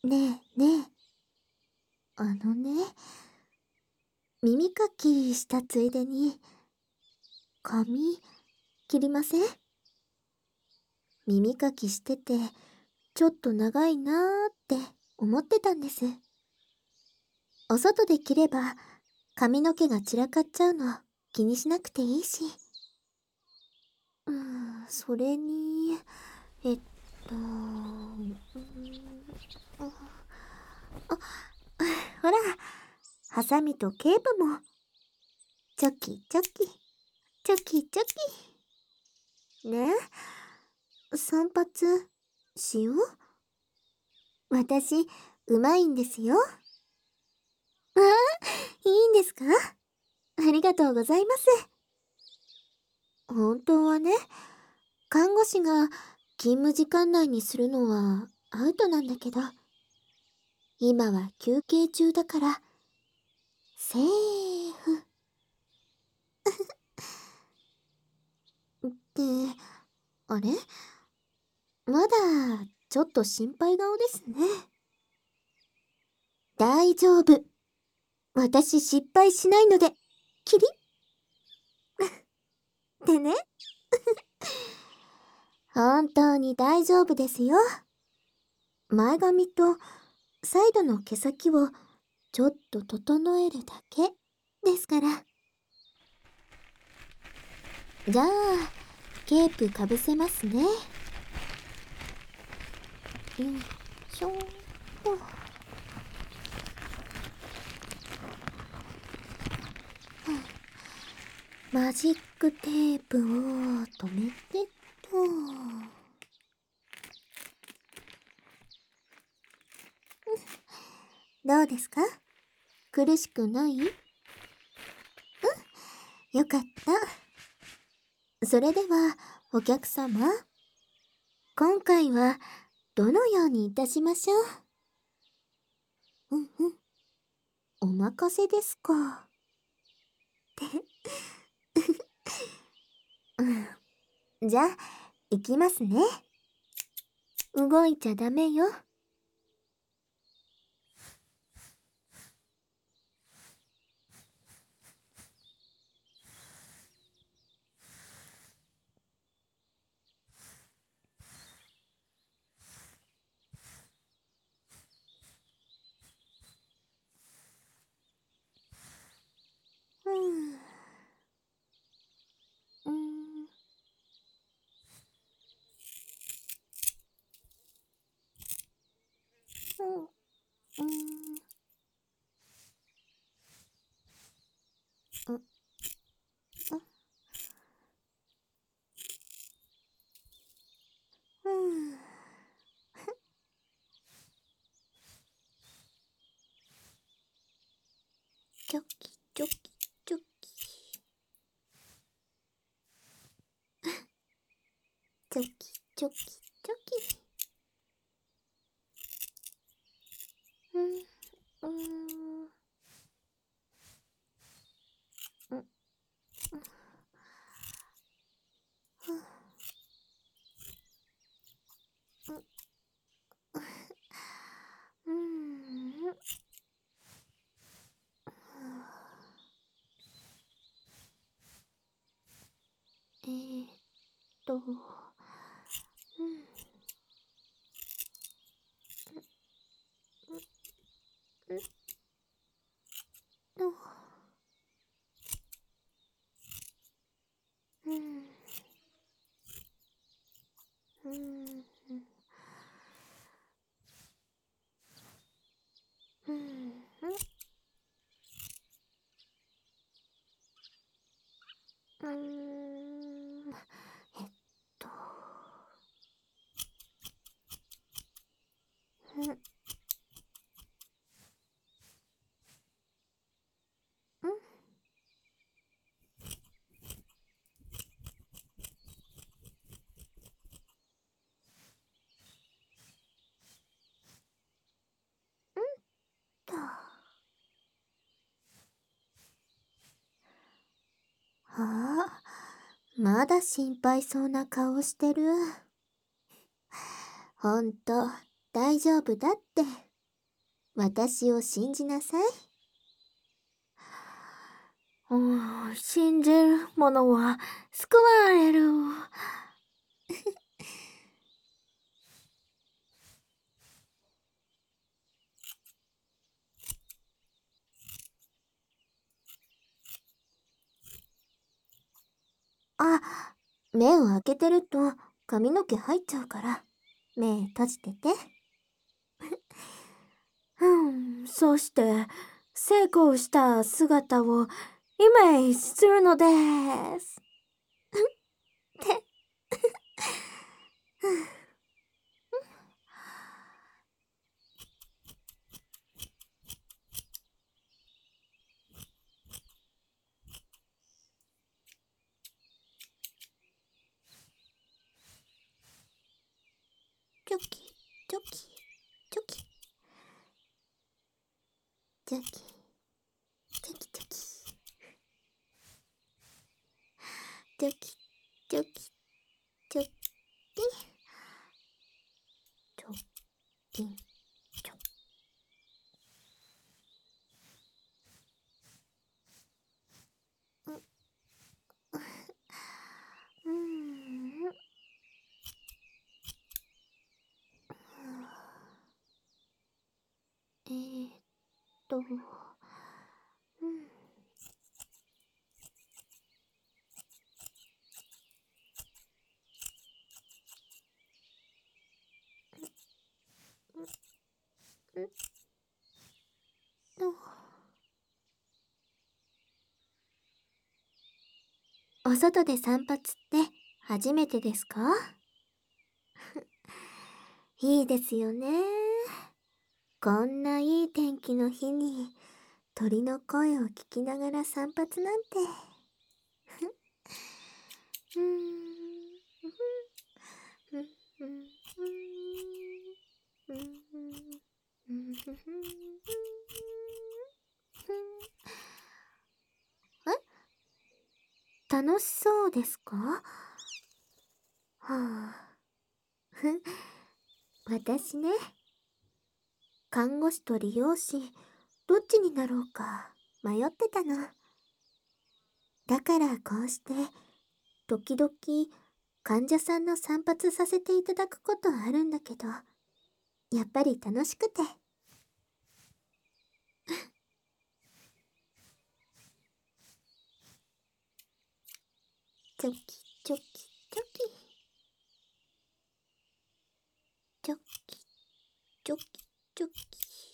ねえねえ、あのね、耳かきしたついでに、髪、切りません？耳かきしてて、ちょっと長いなーって思ってたんです。お外で切れば、髪の毛が散らかっちゃうの気にしなくていいし。それに、えっと、あ、ほら、ハサミとケープも、チョキチョキ、チョキチョキ。ねえ、散髪、しよう？私、うまいんですよ。ああ、いいんですか？ありがとうございます。本当はね、看護師が勤務時間内にするのはアウトなんだけど、今は休憩中だから、セーフ。って、あれ？まだ、ちょっと心配顔ですね。大丈夫。私失敗しないので、キリってね。本当に大丈夫ですよ。前髪とサイドの毛先をちょっと整えるだけですから。じゃあ、ケープかぶせますね。よいしょーと。マジックテープを留めてと。どうですか？苦しくない？よかった。それでは、お客様。今回は、どのようにいたしましょう？うんうん。お任せですか。じゃあ、行きますね。動いちゃダメよ。うん。うん。うん。うん。うん。チョキチョキチョキ。チョキチョキチョキ。うん。うん。うん。うん。えーっと、うん。うん。うん。うん。うん。うん。えっと、うん。うん。と。ああ、まだ心配そうな顔してる。ほんと、大丈夫だって。 私を信じなさい。 信じる者は救われる。 あ、目を開けてると髪の毛入っちゃうから、目閉じてて。 そして成功した姿をイメージするのです。 チョキ、チョキ、チョキ。チョキ、チョキチョキ。チョキ、チョキ、チョキ。チョキン、チョキ。うーん。えーっと、お外で散髪って初めてですか？いいですよね。こんないい天気の日に鳥の声を聞きながら散髪なんて。うーん。楽しそうですか？はあ。私ね、看護師と理容師、どっちになろうか迷ってたの。だからこうして、時々患者さんの散髪させていただくことあるんだけど、やっぱり楽しくて。チョキチョキチョキ。チョキチョキチョキ。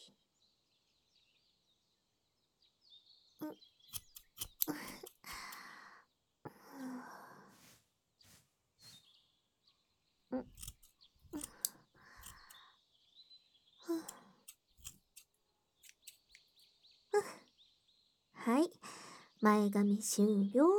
はい、前髪終了。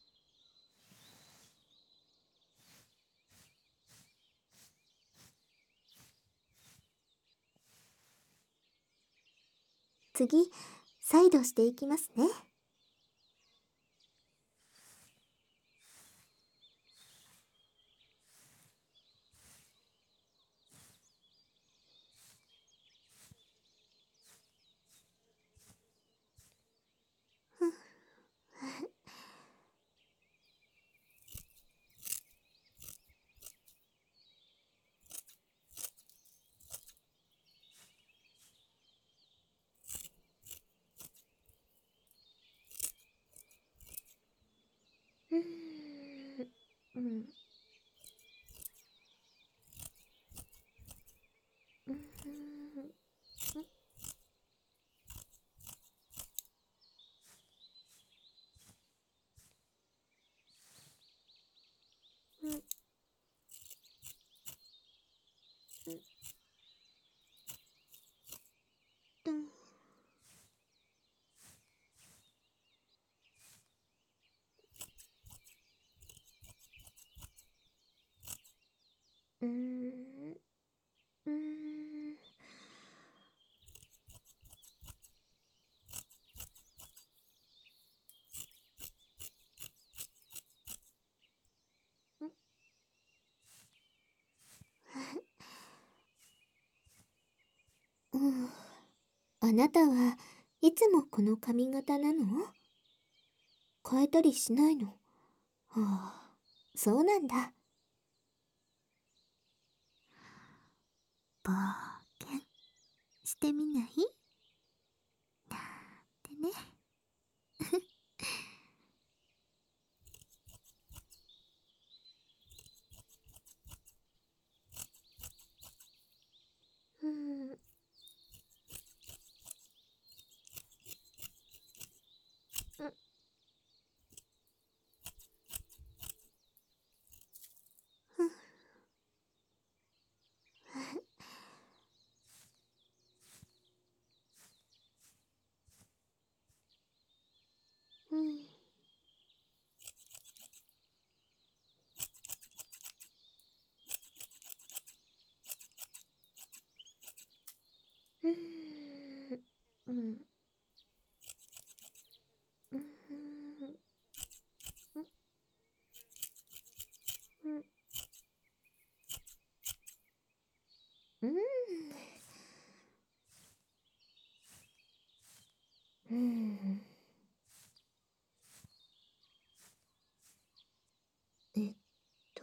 次、再度していきますね。うーん。うん。うん。うん。うん。うん。うん。 あなたはいつもこの髪型なの？変えたりしないの？はあ、そうなんだ。冒険してみない？なんてね。うん。うん。うん。うん。うん。うん。うん。うん。えっと。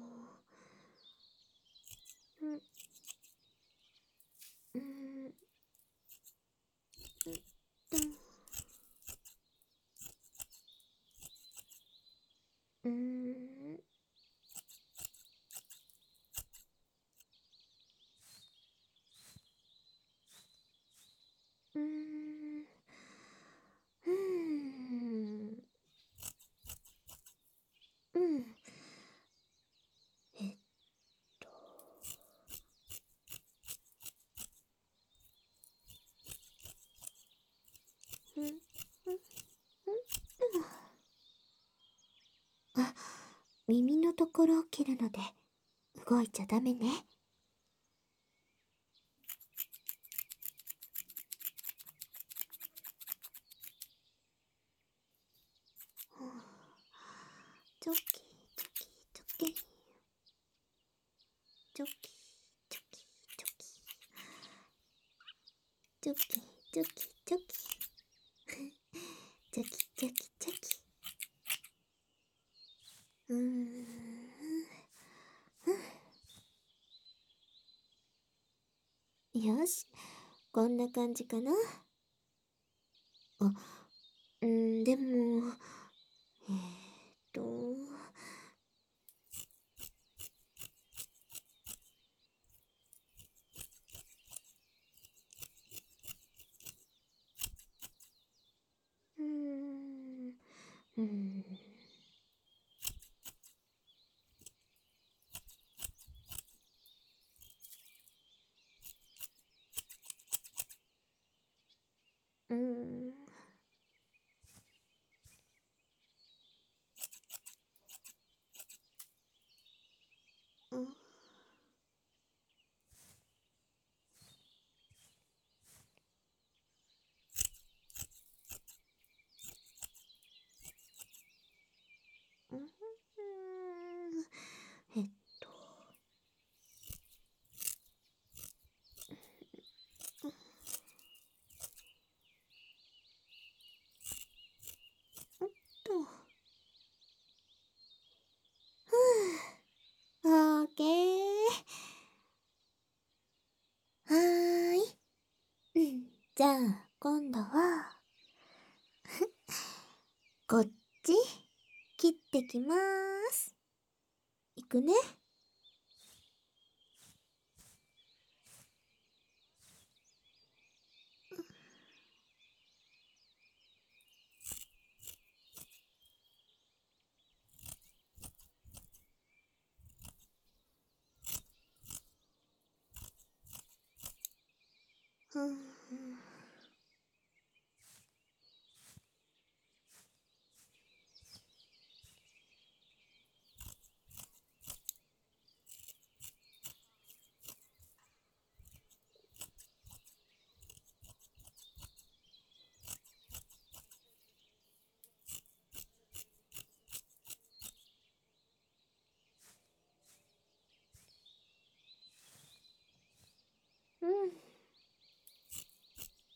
うん。うん。うん。うん。うん。うん。えっと。うん。うん。あ、耳のところを切るので動いちゃダメね。チョキチョキチョキチョキチョキチョキチョキチョキチョキチョキチョキチョキチョキ。よし、こんな感じかな。あ、でもえーっとうーんうーんうーんうんうんえっととオーケー。はーい。じゃあ今度はこっち切ってきまーす。いくね。うん。うん。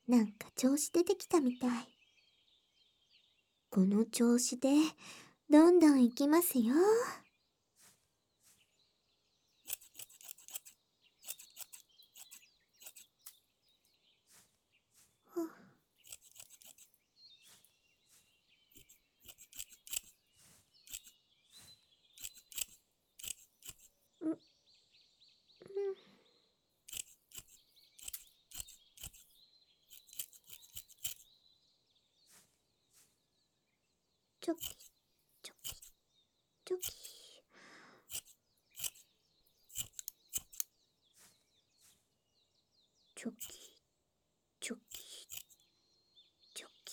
なんか調子出てきたみたい。この調子でどんどんいきますよ。チョキチョキチョキ。チョキチョキチョキ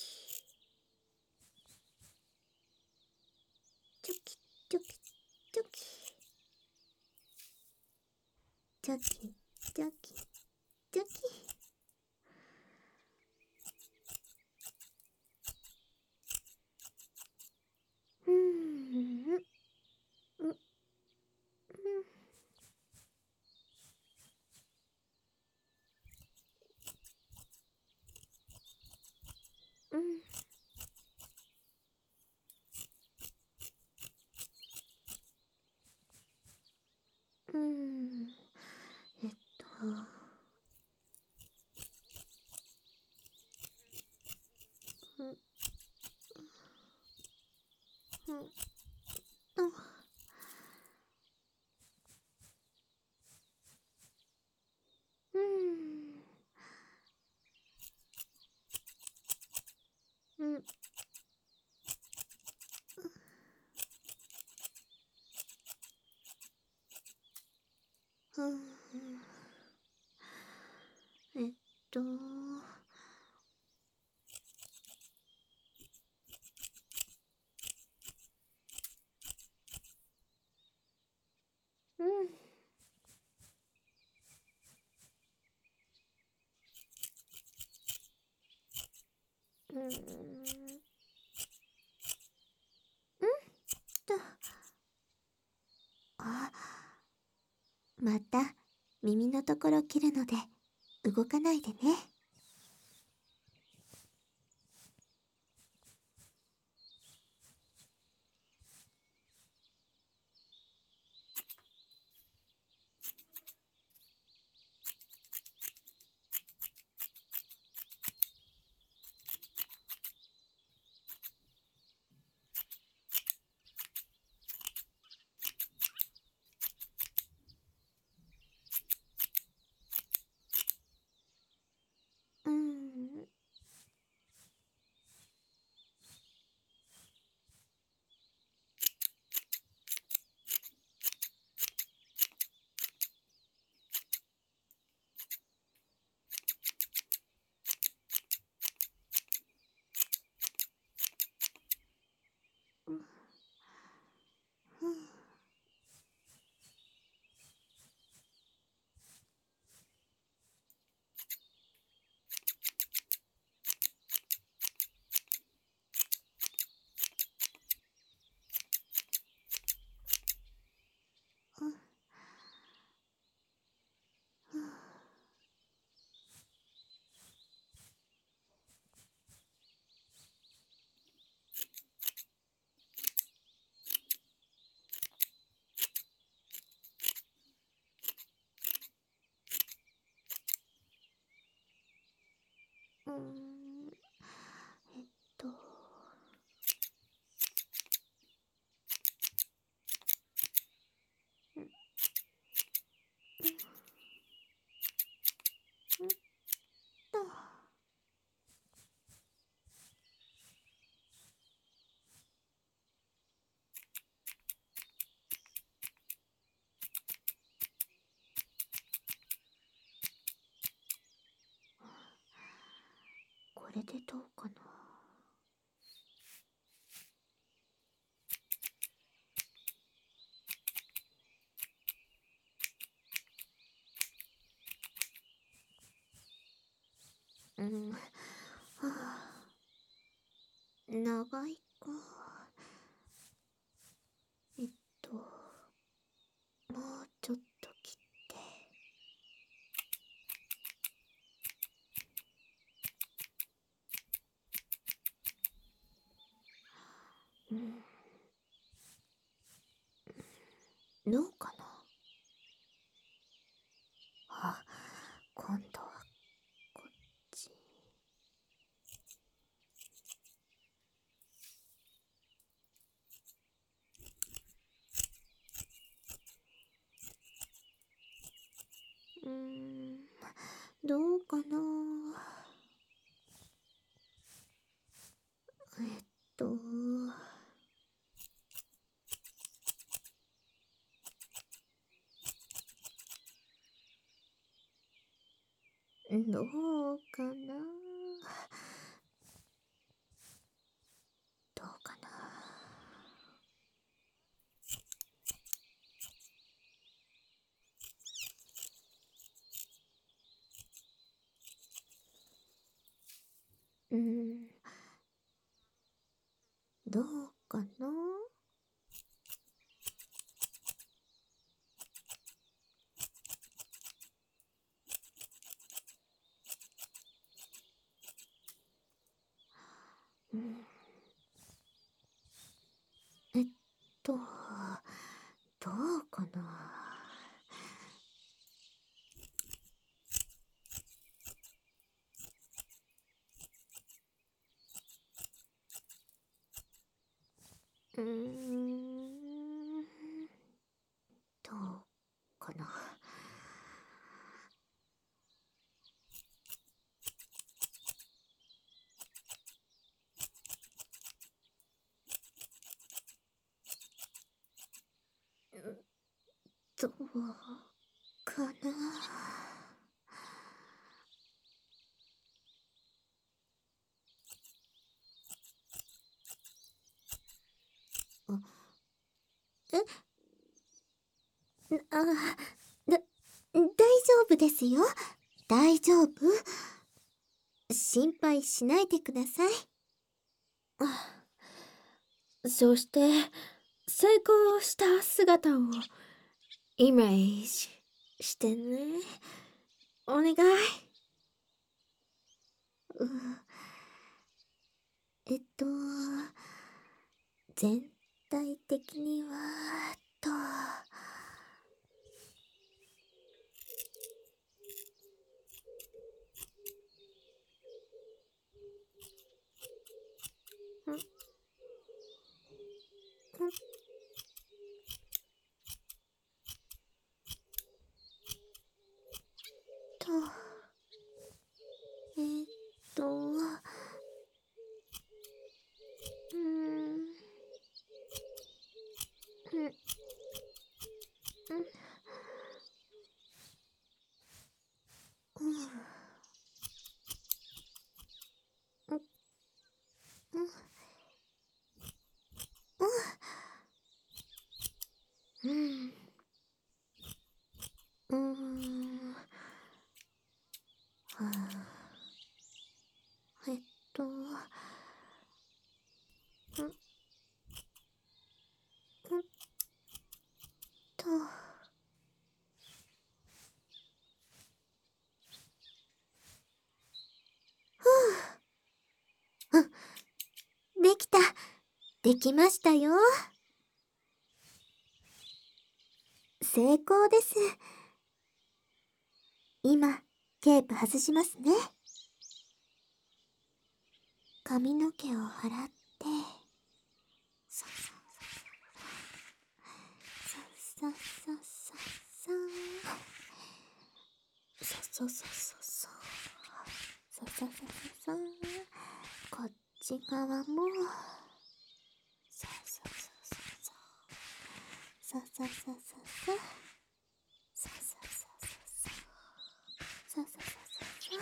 チョキチョキチョキチョキチョキチョキチョキ。えっとえっとあ、また耳のところ切るので動かないでね。えっとこれでどうかな。はあ、長いか。えっともうちょっと切って。 うん、どうかな。あ、今度はこっち。どうかな。えっとどうかな。どうかな。どうかな。えっと、どうかな。どうかな。どうかな。あ、大丈夫ですよ。大丈夫。心配しないでください。 そして成功した姿をイメージしてね。お願い。 えっと、全体的には、んんと、えっと、うん、うん、うん、うん、うん、うん、はあ、えっと、うん、うんと、できた。できましたよ。成功です。今、ケープ外しますね。髪の毛を払って、そうそうそうそうそうそうそうそうそうそうそうそうそう、こっち側も、そうそうそうそうそうそうそうそうそうそうそうそうそうそうそうそう。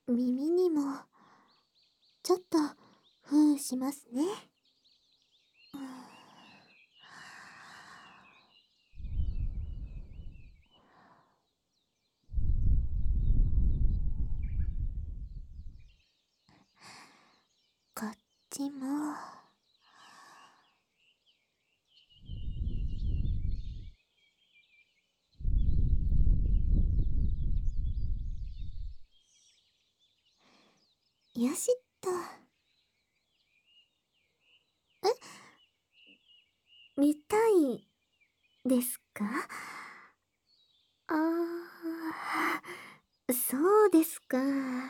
耳にもちょっとふーしますね。こっちも。よしっと。見たいですか？あー、そうですか。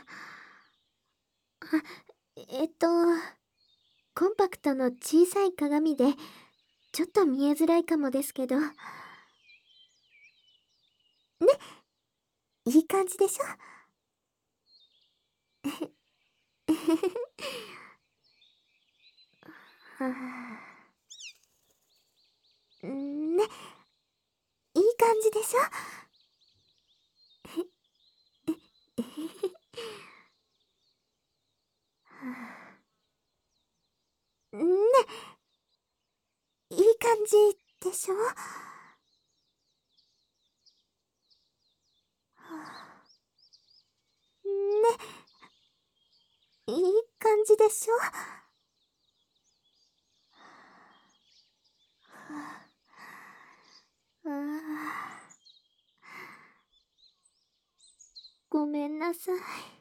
えっと、コンパクトの小さい鏡で、ちょっと見えづらいかもですけど。ね、いい感じでしょ？はあ、ね、いい感じでしょ？ね、いい感じでしょ？ね、いい感じでしょ？あー、ごめんなさい。